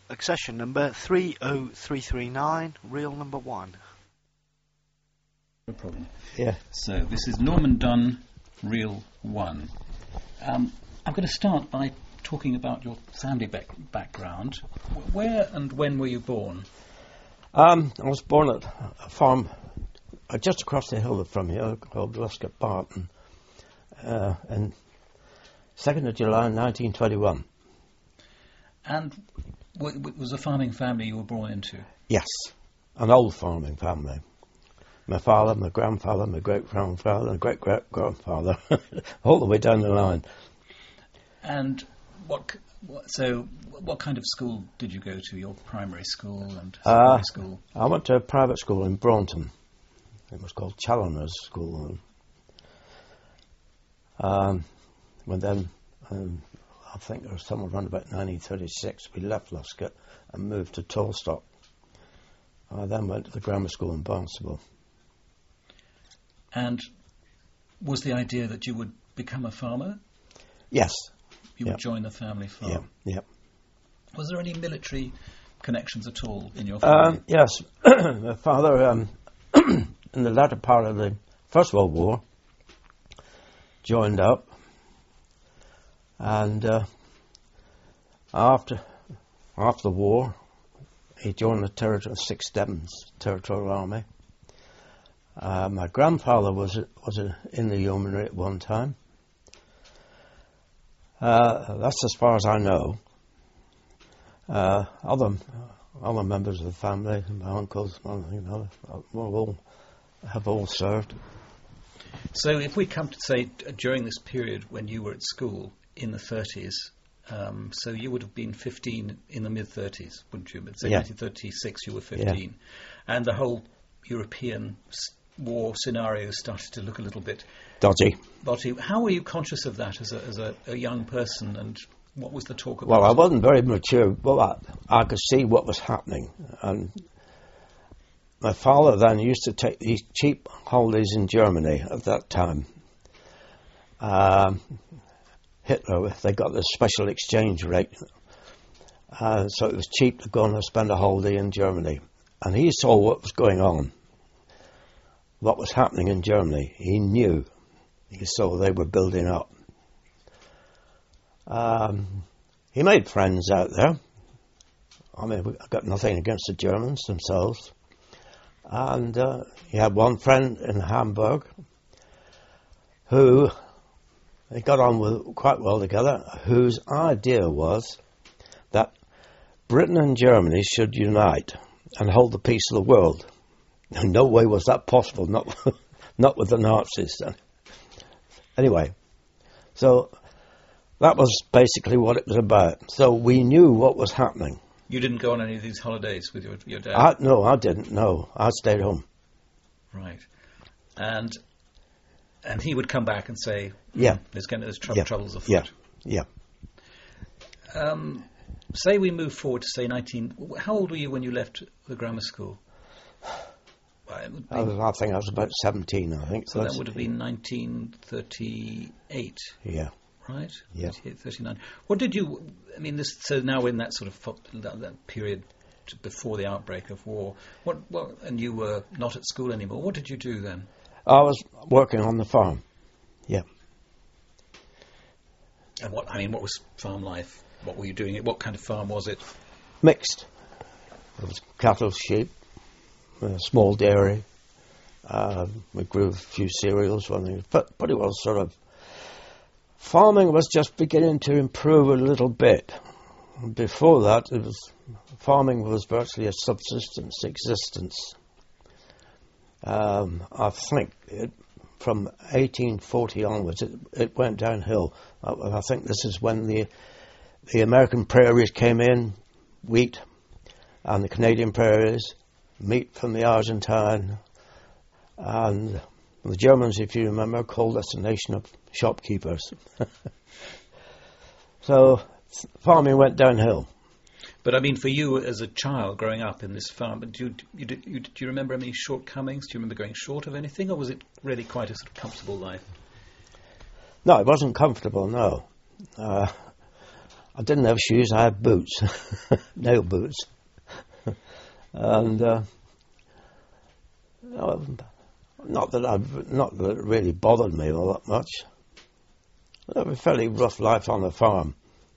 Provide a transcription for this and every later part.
accession number 30339, reel number 1. No problem. Yeah. So this is Norman Dunn, reel 1. I'm going to start by talking about your family background. Where and when were you born? I was born at a farm just across the hill from here called Luscott Barton, and 2nd of July 1921. And was a farming family you were born into? Yes, an old farming family. My father, my grandfather, my great-grandfather, and great-great-grandfather, all the way down the line. And what kind of school did you go to? Your primary school and secondary school? I went to a private school in Braunton. It was called Challoner's School. When then, I think it was somewhere around about 1936, we left Luscott and moved to Tavistock. I then went to the grammar school in Barnstable. And was the idea that you would become a farmer? Yes. You would join the family farm? Yeah. Was there any military connections at all in your family? Yes. My father, in the latter part of the First World War, joined up. And after the war, he joined the 6th Devons Territorial Army. My grandfather was in the yeomanry at one time. That's as far as I know. Other members of the family, my uncles, have all served. So if we come to say during this period when you were at school in the 30s, so you would have been 15 in the mid-30s, wouldn't you? Say 1936 you were 15. Yeah. And the whole European war scenario started to look a little bit dodgy. How were you conscious of that as a young person, and what was the talk about? Well, I wasn't very mature, but I could see what was happening. And my father then used to take these cheap holidays in Germany at that time. Hitler, they got this special exchange rate. So it was cheap to go and spend a holiday in Germany. And he saw what was going on, what was happening in Germany. He knew. He saw they were building up. He made friends out there. I mean, I've got nothing against the Germans themselves. And he had one friend in Hamburg who they got on with quite well together, whose idea was that Britain and Germany should unite and hold the peace of the world. In no way was that possible, not with the Nazis. Anyway, so that was basically what it was about. So we knew what was happening. You didn't go on any of these holidays with your dad? No, I didn't. No, I stayed home. Right. And he would come back and say, there's troubles afoot. Yeah. Say we move forward to, say, how old were you when you left the grammar school? I think I was about 17, I think. So that would have been 1938. Yeah. Right? Yeah. 39. What did you... I mean, so now in that sort of that period before the outbreak of war, and you were not at school anymore, what did you do then? I was working on the farm. Yeah. And what was farm life? What were you doing? What kind of farm was it? Mixed. It was cattle, sheep, a small dairy. We grew a few cereals, but pretty well sort of. Farming was just beginning to improve a little bit. Before that, farming was virtually a subsistence existence. I think from 1840 onwards, it went downhill. I think this is when the American prairies came in, wheat, and the Canadian prairies, meat from the Argentine, and the Germans, if you remember, called us a nation of shopkeepers. So farming went downhill. But I mean, for you as a child growing up in this farm, do you remember any shortcomings? Do you remember going short of anything, or was it really quite a sort of comfortable life? No, it wasn't comfortable, no. I didn't have shoes, I had boots, nail boots. And not that it really bothered me all that much. It was a fairly rough life on the farm.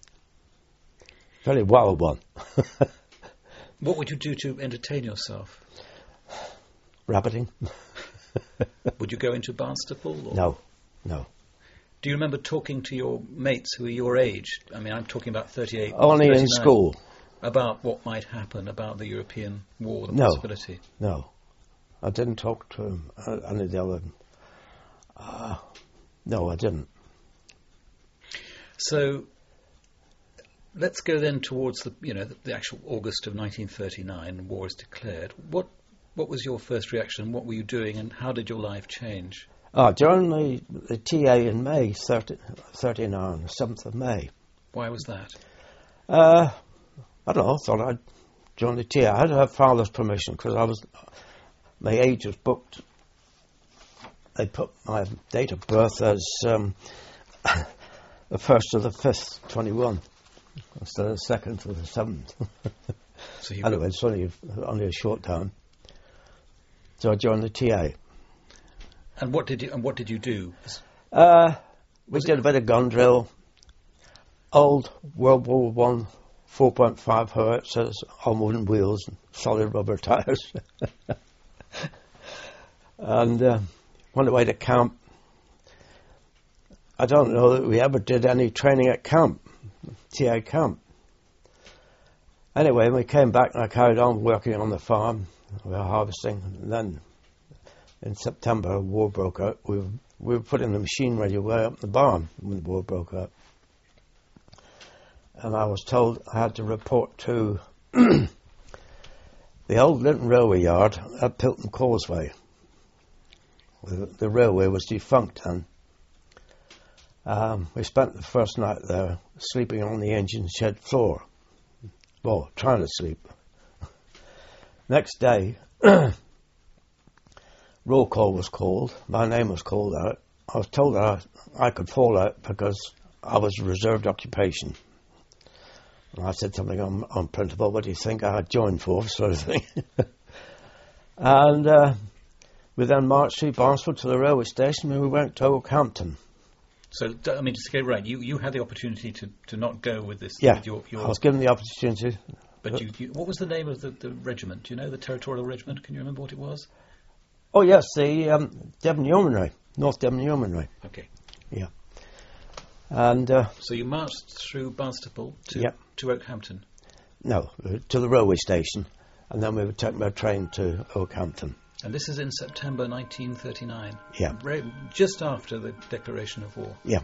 Very wild one. What would you do to entertain yourself? Rabbiting. Would you go into Barnstaple? Or? No. Do you remember talking to your mates who were your age? I mean, I'm talking about 38. Only 39, in school. About what might happen, about the European war, the No. possibility? No. I didn't talk to any of the other... no, I didn't. So, let's go then towards the actual August of 1939. War is declared. What was your first reaction? What were you doing, and how did your life change? During the TA in May 39, the 7th of May. Why was that? I don't know. I thought I'd join the TA. I had to have father's permission because my age was booked. They put my date of birth as the 1st of the 5th, 21. Instead of the 2nd to the 7th. So anyway, it's only a short time. So I joined the TA. And what did you do? We did a bit of gun drill. Old World War One 4.5 howitzers on wooden wheels and solid rubber tires. And went away to camp. I don't know that we ever did any training at camp. TA camp. Anyway, we came back and I carried on working on the farm. We were harvesting, and then in September, war broke out. We were putting the machinery away up in the barn when the war broke out. And I was told I had to report to the old Linton Railway Yard at Pilton Causeway. The railway was defunct then. We spent the first night there sleeping on the engine shed floor. Well, trying to sleep. Next day, roll call was called. My name was called out. I was told that I could fall out because I was a reserved occupation. And I said something on principle, what do you think? I had joined force, sort of thing. And we then marched through Barnstaple to the railway station and we went to Oakhampton. So, I mean, just to get it right, you had the opportunity to not go with this. Yeah, with your I was given the opportunity. But what was the name of the regiment? Do you know the Territorial Regiment? Can you remember what it was? Oh, yes, the Devon Yeomanry, North Devon Yeomanry. Okay. Yeah. And so you marched through Barnstaple to Oakhampton? No, to the railway station. And then we were taken by train to Oakhampton. And this is in September 1939? Yeah. Just after the declaration of war? Yeah.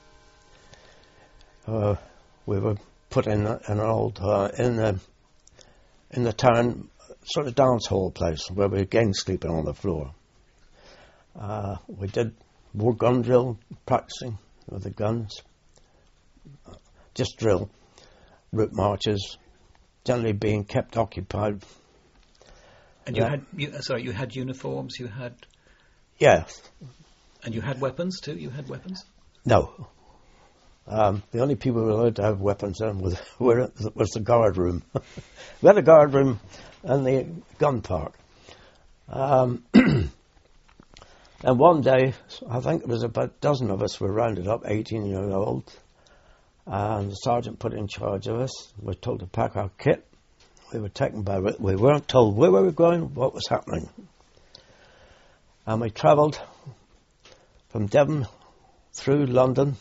We were put in an old, in the town, sort of dance hall place where we were again sleeping on the floor. We did more gun drill, practicing with the guns. Just drill, route marches, generally being kept occupied. And you had uniforms, you had... Yeah. And you had weapons too? You had weapons? No. The only people who were allowed to have weapons then was the guard room. We had a guard room and the gun park. And one day, I think it was about a dozen of us were rounded up, 18-year-old, and the sergeant put in charge of us. We were told to pack our kit. We were taken by... We weren't told where we were going, what was happening. And we travelled from Devon through London.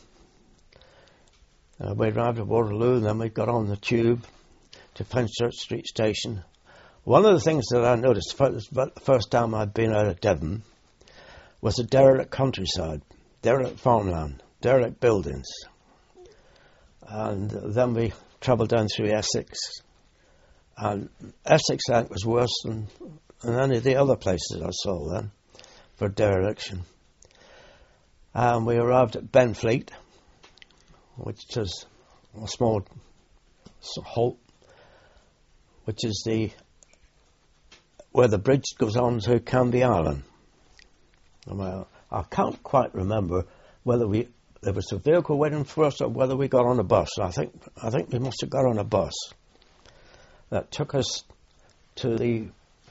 We arrived at Waterloo, and then we got on the tube to Fenchurch Street Station. One of the things that I noticed the first time I'd been out of Devon was a derelict countryside, derelict farmland, derelict buildings. And then we travelled down through Essex. And Essex, I think, was worse than any of the other places I saw then for dereliction. And we arrived at Benfleet, which is a small halt, which is where the bridge goes on to Canby Island. Well, I can't quite remember whether there was a vehicle waiting for us, or whether we got on a bus. I think we must have got on a bus that took us to the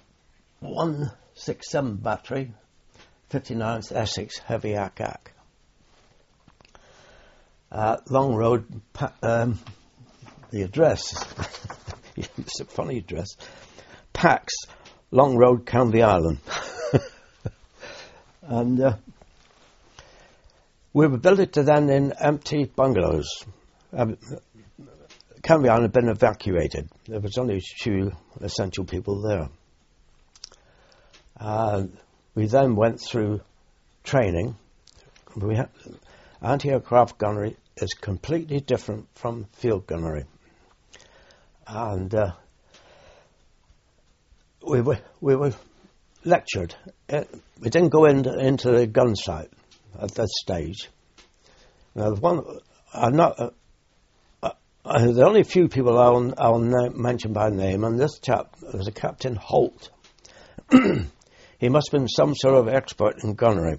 167 battery, 59th Essex Heavy Ack. Long Road, the address, it's a funny address, Pax, Long Road, Canvey Island. And we were built to then in empty bungalows. Canvey Island had been evacuated. There was only a few essential people there. We then went through training. Anti-aircraft gunnery is completely different from field gunnery. And we were lectured. We didn't go into the gun site at that stage. Now, the only few people I'll mention by name, and this chap was a Captain Holt. He must have been some sort of expert in gunnery.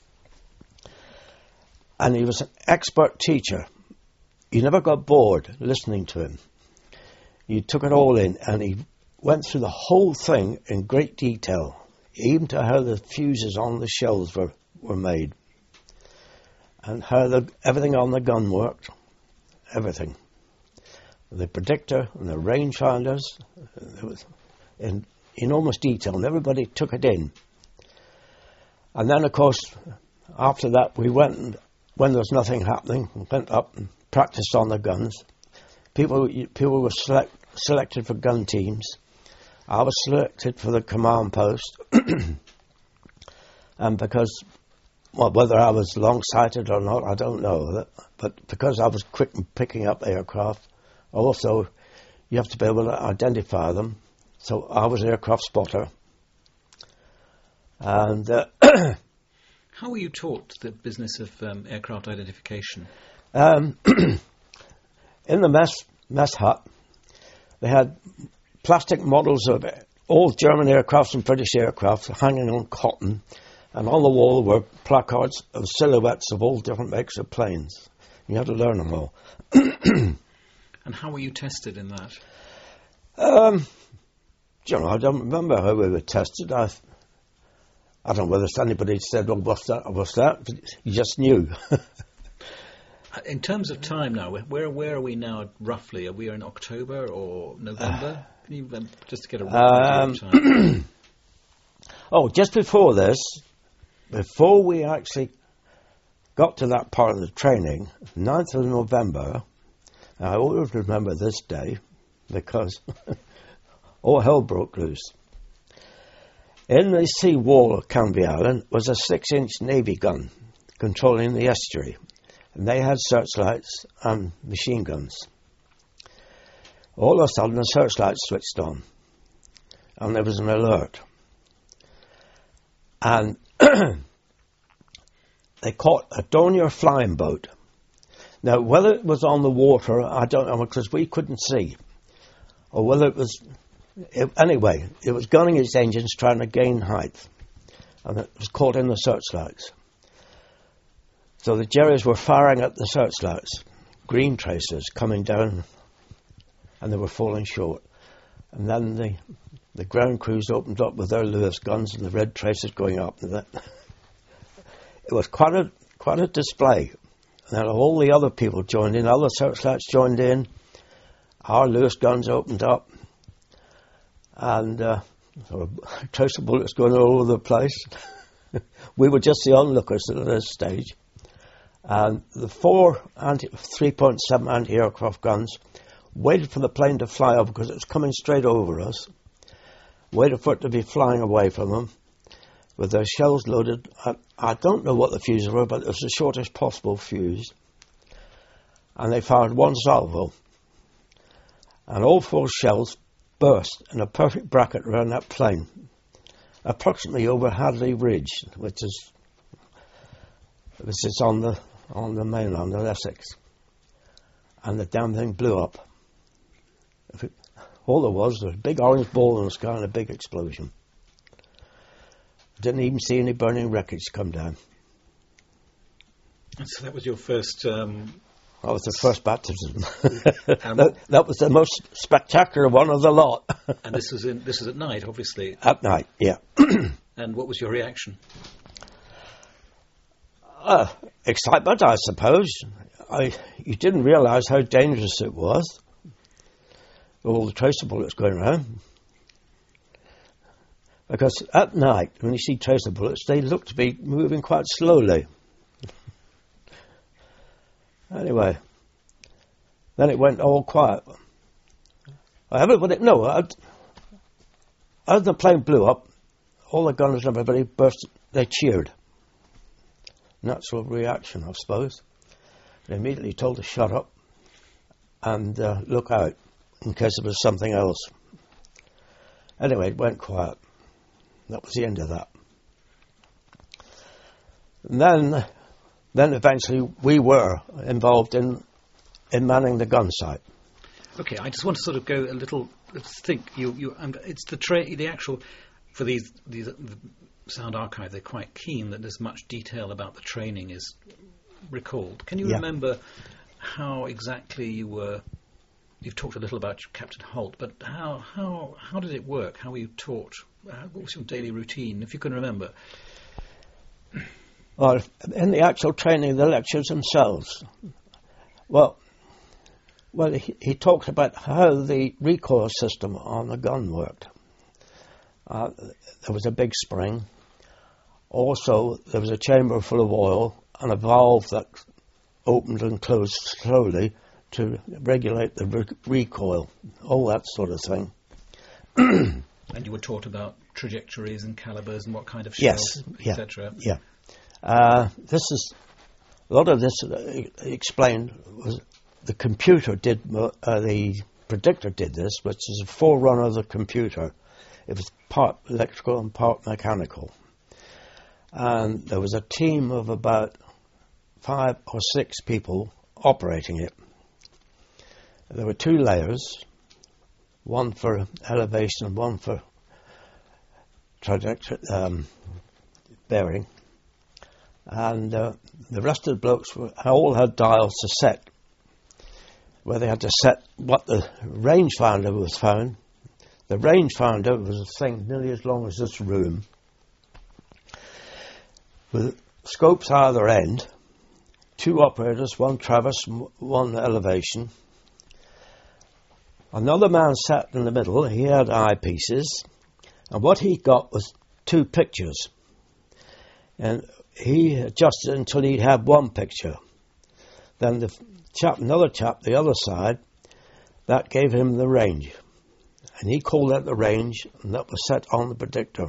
And he was an expert teacher. You never got bored listening to him. You took it all in, and he went through the whole thing in great detail, even to how the fuses on the shells were made, and how everything on the gun worked, everything. The predictor and the rangefinders, it was in enormous detail, and everybody took it in. And then, of course, after that, we went, when there was nothing happening, went up and practiced on the guns. People were selected for gun teams. I was selected for the command post. And because, well, whether I was long-sighted or not, I don't know. But because I was quick in picking up aircraft, also you have to be able to identify them. So I was aircraft spotter. And how were you taught the business of aircraft identification? In the mess hut, they had plastic models of all German aircraft and British aircraft hanging on cotton, and on the wall were placards of silhouettes of all different makes of planes. You had to learn them all. And how were you tested in that? I don't remember how we were tested. I don't know whether anybody said, well, what's that? But you just knew. In terms of time now, where are we now roughly? Are we in October or November? Can you, just to get a rough idea of time? Just before this, before we actually got to that part of the training, 9th of November, I always remember this day because all hell broke loose. In the sea wall of Canvey Island was a 6-inch Navy gun controlling the estuary, and they had searchlights and machine guns. All of a sudden the searchlights switched on, and there was an alert. And they caught a Dornier flying boat. Now, whether it was on the water, I don't know, because we couldn't see, or whether it was... Anyway, it was gunning its engines trying to gain height, and it was caught in the searchlights. So the Jerrys were firing at the searchlights, green tracers coming down, and they were falling short. And then the ground crews opened up with their Lewis guns and the red tracers going up. And that. It was quite a display. And then all the other people joined in, other searchlights joined in, our Lewis guns opened up, and tracer bullets going all over the place. We were just the onlookers at this stage. And the 4 3.7 anti-aircraft guns waited for the plane to fly over because it was coming straight over us, waited for it to be flying away from them with their shells loaded. I don't know what the fuses were, but it was the shortest possible fuse. And they fired one salvo. And all 4 shells burst in a perfect bracket around that plane, approximately over Hadley Ridge, which is on the mainland of Essex. And the damn thing blew up. All there was a big orange ball in the sky and a big explosion. Didn't even see any burning wreckage come down. So that was your first. That was the first baptism. that was the most spectacular one of the lot. And this was at night, obviously. At night, yeah. And what was your reaction? Excitement, I suppose. You didn't realise how dangerous it was, with all the tracer bullets going around. Because at night, when you see tracer bullets, they look to be moving quite slowly. Anyway, then it went all quiet. Everybody, as the plane blew up, all the gunners and everybody burst, they cheered. Natural reaction, I suppose. They immediately told to shut up and look out in case there was something else. Anyway, it went quiet. That was the end of that. And then eventually we were involved in manning the gun site. Okay, I just want to sort of go a little. Let's think. It's the actual for these the Sound Archive. They're quite keen that as much detail about the training is recalled. Can you remember how exactly you were? You've talked a little about Captain Holt, but how did it work? How were you taught? What was your daily routine, if you can remember? Well, in the actual training, the lectures themselves. Well, he talked about how the recoil system on the gun worked. There was a big spring. Also, there was a chamber full of oil and a valve that opened and closed slowly to regulate the recoil, all that sort of thing. And you were taught about trajectories and calibers and what kind of shells, etc. Yeah. A lot of this explained was the computer did, the predictor did this, which is a forerunner of the computer. It was part electrical and part mechanical. And there was a team of about 5 or 6 people operating it. There were 2 layers, one for elevation and one for trajectory, bearing. And the rest of the blokes all had dials to set, where they had to set what the rangefinder was found. The rangefinder was a thing nearly as long as this room, with scopes either end, 2 operators, 1 traverse, 1 elevation. Another man sat in the middle. He had eyepieces, and what he got was 2 pictures. And he adjusted until he had 1 picture. Then another chap, the other side, that gave him the range. And he called that the range, and that was set on the predictor.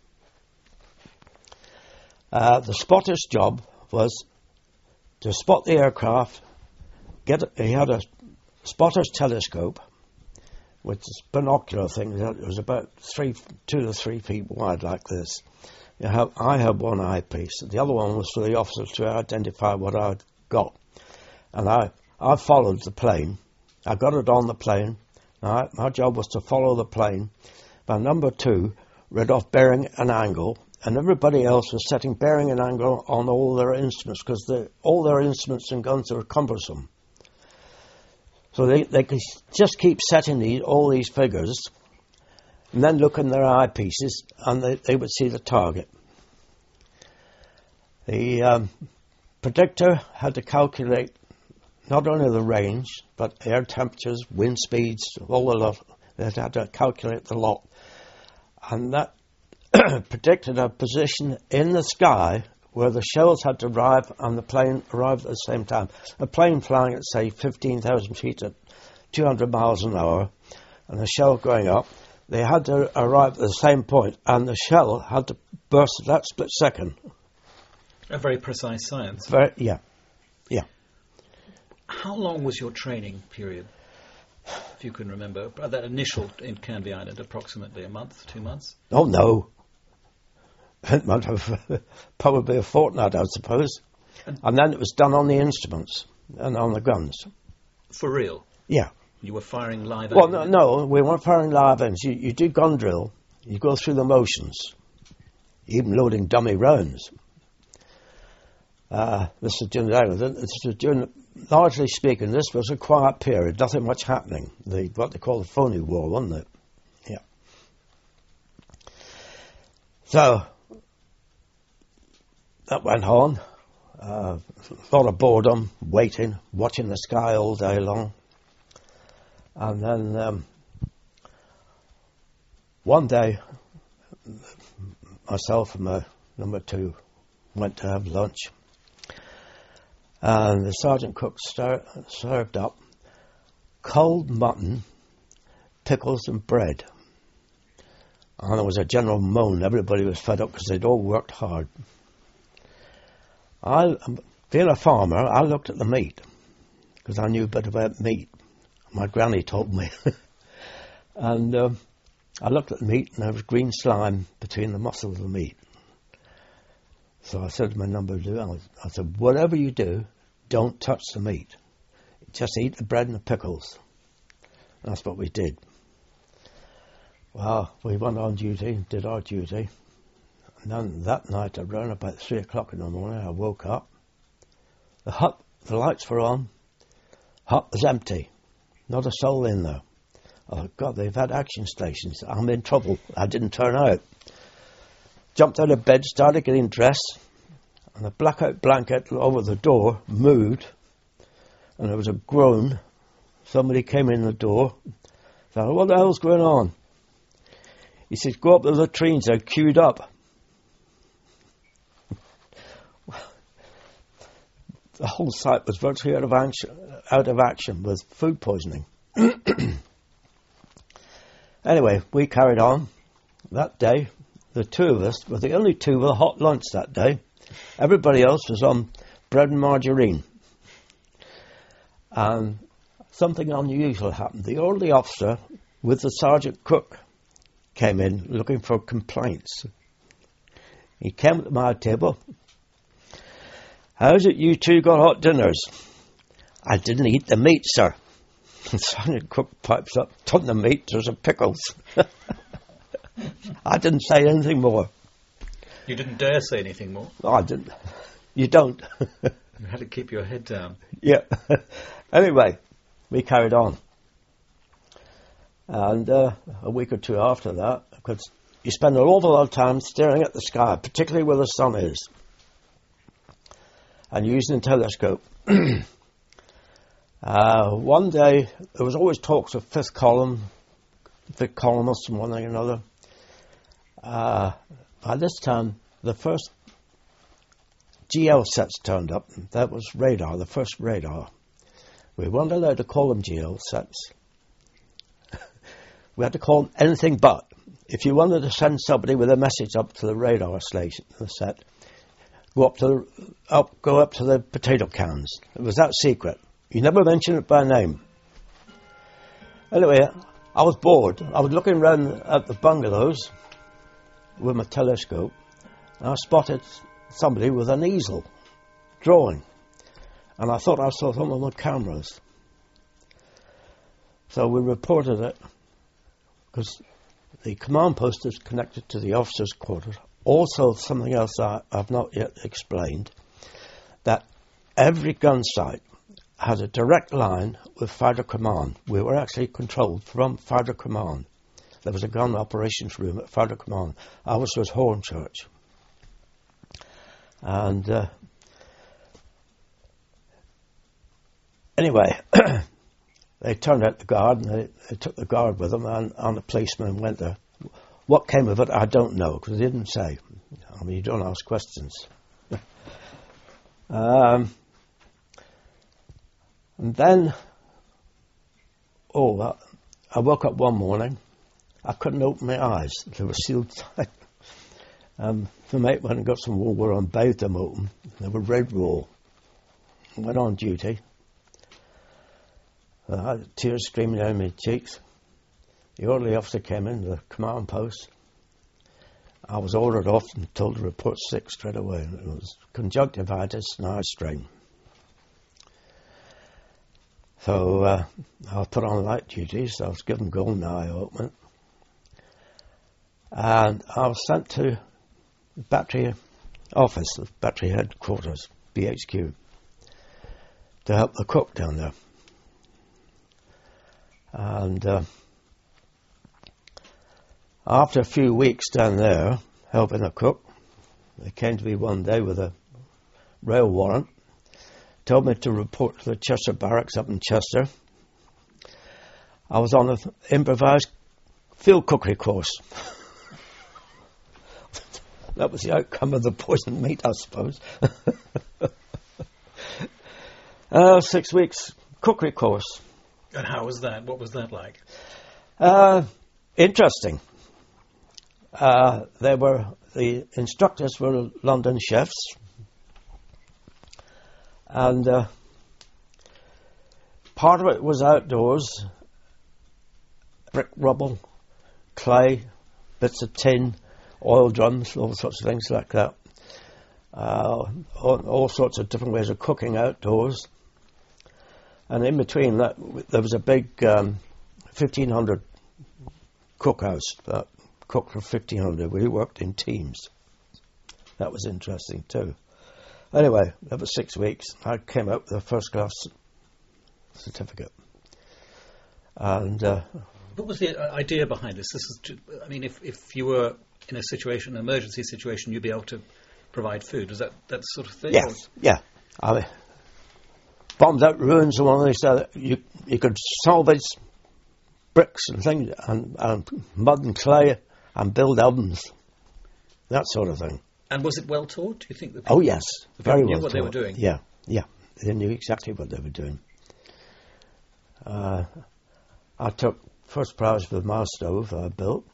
The spotter's job was to spot the aircraft. He had a spotter's telescope, which is a binocular thing. It was about 2 to 3 feet wide, like this. I had 1 eyepiece. The other one was for the officers to identify what I'd got. And I followed the plane. I got it on the plane. My job was to follow the plane. By number 2, read off bearing and angle, and everybody else was setting bearing and angle on all their instruments, because all their instruments and guns are cumbersome. So they could just keep setting all these figures, and then look in their eyepieces, and they would see the target. The predictor had to calculate not only the range, but air temperatures, wind speeds, all the lot. They had to calculate the lot. And that predicted a position in the sky where the shells had to arrive and the plane arrived at the same time. A plane flying at, say, 15,000 feet at 200 miles an hour, and the shell going up, they had to arrive at the same point, and the shell had to burst at that split second. A very precise science. Yeah. How long was your training period, if you can remember? That initial in Canvey Island, approximately a month, 2 months? Oh, no. It might have probably a fortnight, I suppose. And then it was done on the instruments and on the guns. For real? Yeah. You were firing live? Well, no, we weren't firing live ends. You do gun drill. You go through the motions, even loading dummy rounds. This is during largely speaking, this was a quiet period, nothing much happening. What they call the phony war, wasn't it? Yeah. So, that went on. A lot of boredom, waiting, watching the sky all day long. And then one day, myself and my number 2 went to have lunch. And the sergeant cook served up cold mutton, pickles and bread. And there was a general moan. Everybody was fed up because they'd all worked hard. Being a farmer, I looked at the meat because I knew a bit about meat. My granny told me. And I looked at the meat and there was green slime between the muscles of the meat. So I said to my number 2, I said, whatever you do, don't touch the meat. Just eat the bread and the pickles. And that's what we did. Well, we went on duty, did our duty. And then that night, around about 3 o'clock in the morning, I woke up. The lights were on. Hut was empty. Not a soul in there. Oh, God, they've had action stations. I'm in trouble. I didn't turn out. Jumped out of bed, started getting dressed, and the blackout blanket over the door moved, and there was a groan. Somebody came in the door. I thought, what the hell's going on? He says, go up to the latrines, they're queued up. The whole site was virtually out of action with food poisoning. Anyway, we carried on. That day, the 2 of us were the only 2 with a hot lunch that day. Everybody else was on bread and margarine. And something unusual happened. The orderly officer with the sergeant cook came in looking for complaints. He came to my table. How's it you 2 got hot dinners? I didn't eat the meat, sir. The sergeant cook pipes up, ton of meat, there's some pickles. I didn't say anything more. You didn't dare say anything more? No, I didn't. You don't. You had to keep your head down. Yeah. Anyway, we carried on. And a week or 2 after that, because you spend an awful lot of time staring at the sky, particularly where the sun is, and using a telescope. One day, there was always talks of fifth columnists and one thing or another. By this time, the first GL sets turned up. That was radar, the first radar. We weren't allowed to call them GL sets. We had to call them anything but. If you wanted to send somebody with a message up to the radar station, the set, go up to the potato cans. It was that secret. You never mentioned it by name. Anyway, I was bored. I was looking around at the bungalows with my telescope, and I spotted somebody with an easel drawing, and I thought I saw some of the cameras. So we reported it, because the command post is connected to the officers' quarters. Also, something else I've not yet explained, that every gun site had a direct line with Fighter Command. We were actually controlled from Fighter Command. There was a gun operations room at Fighter Command. Ours was Hornchurch. And anyway, they turned out the guard, and they took the guard with them, and the policeman went there. What came of it, I don't know, because they didn't say. I mean, you don't ask questions. And then, I woke up one morning. I couldn't open my eyes. They were sealed tight. The mate went and got some water and bathed them open. They were red raw. I went on duty. I had tears streaming down my cheeks. The orderly officer came in, the command post. I was ordered off and told to report sick straight away. It was conjunctivitis and eye strain. So I was put on light duty, so I was given golden eye ointment. And I was sent to battery office, the battery headquarters. BHQ, to help the cook down there. And after a few weeks down there helping the cook, they came to me one day with a rail warrant, told me to report to the Chester Barracks up in Chester. I was on an improvised field cookery course. That was the outcome of the poisoned meat, I suppose. 6 weeks cookery course. And how was that? What was that like? Interesting. The instructors were London chefs, and part of it was outdoors, brick rubble, clay, bits of tin, oil drums, all sorts of things like that. All sorts of different ways of cooking outdoors. And in between that, there was a big 1,500 cookhouse that cooked for 1,500. We worked in teams. That was interesting too. Anyway, that was 6 weeks. I came out with a first class certificate. And what was the idea behind this? This is, I mean, if you were in a situation, an emergency situation, you'd be able to provide food. Was that sort of thing? Yes, yeah. I mean, bombed out ruins and all this. You could salvage bricks and things, and mud and clay, and build ovens, that sort of thing. And was it well taught? Do you think? Oh yes, very well taught. What they were doing. Yeah, they knew exactly what they were doing. I took first prize with my stove I built.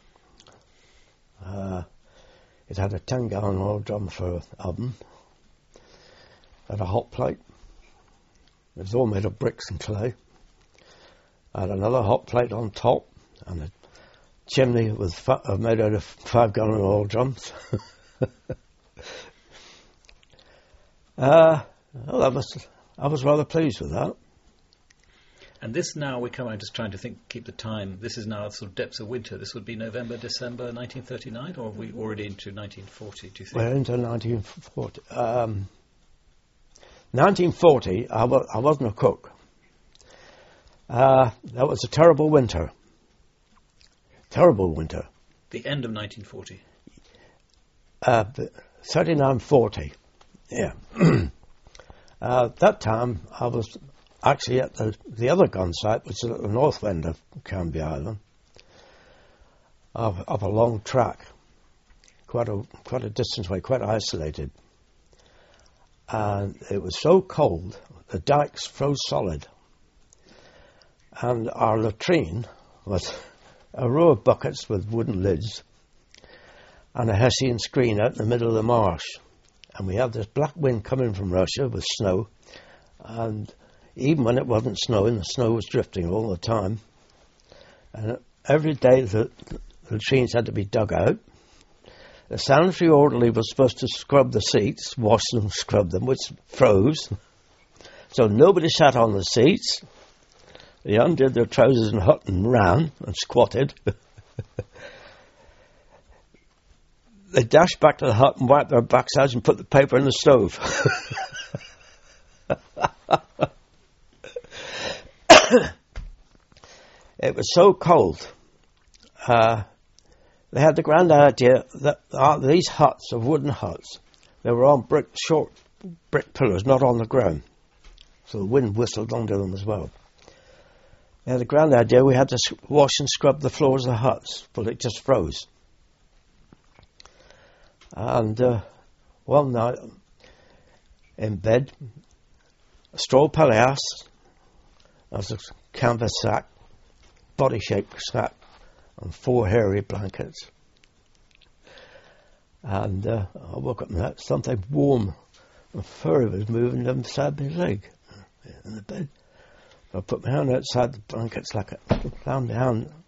It had a 10-gallon oil drum for oven. Had a hot plate. It was all made of bricks and clay. I had another hot plate on top, and a chimney made out of 5-gallon oil drums. I was rather pleased with that. And this now, we come out just trying to keep the time. This is now sort of depths of winter. This would be November, December 1939, or are we already into 1940, do you think? We're into 1940. 1940, I wasn't a cook. That was a terrible winter. Terrible winter. The end of 1940? 39-40, yeah. That time, I was actually at the other gun site, which is at the north end of Canby Island, of a long track, quite a distance away, quite isolated. And it was so cold, the dikes froze solid. And our latrine was a row of buckets with wooden lids and a Hessian screen out in the middle of the marsh. And we had this black wind coming from Russia with snow. And even when it wasn't snowing, the snow was drifting all the time. And every day the latrines had to be dug out. The sanitary orderly was supposed to scrub the seats, wash them, scrub them, which froze. So nobody sat on the seats. They undid their trousers and hut and ran and squatted. They dashed back to the hut and wiped their backsides and put the paper in the stove. It was so cold. They had the grand idea that these huts are wooden huts. They were on short brick pillars, not on the ground. So the wind whistled under them as well. They had the grand idea we had to wash and scrub the floors of the huts, but it just froze. And one night, in bed, a straw palliasse, as a canvas sack, body-shaped sack, and 4 hairy blankets. And I woke up and that something warm and furry was moving inside my leg in the bed. I put my hand outside the blankets, found my hand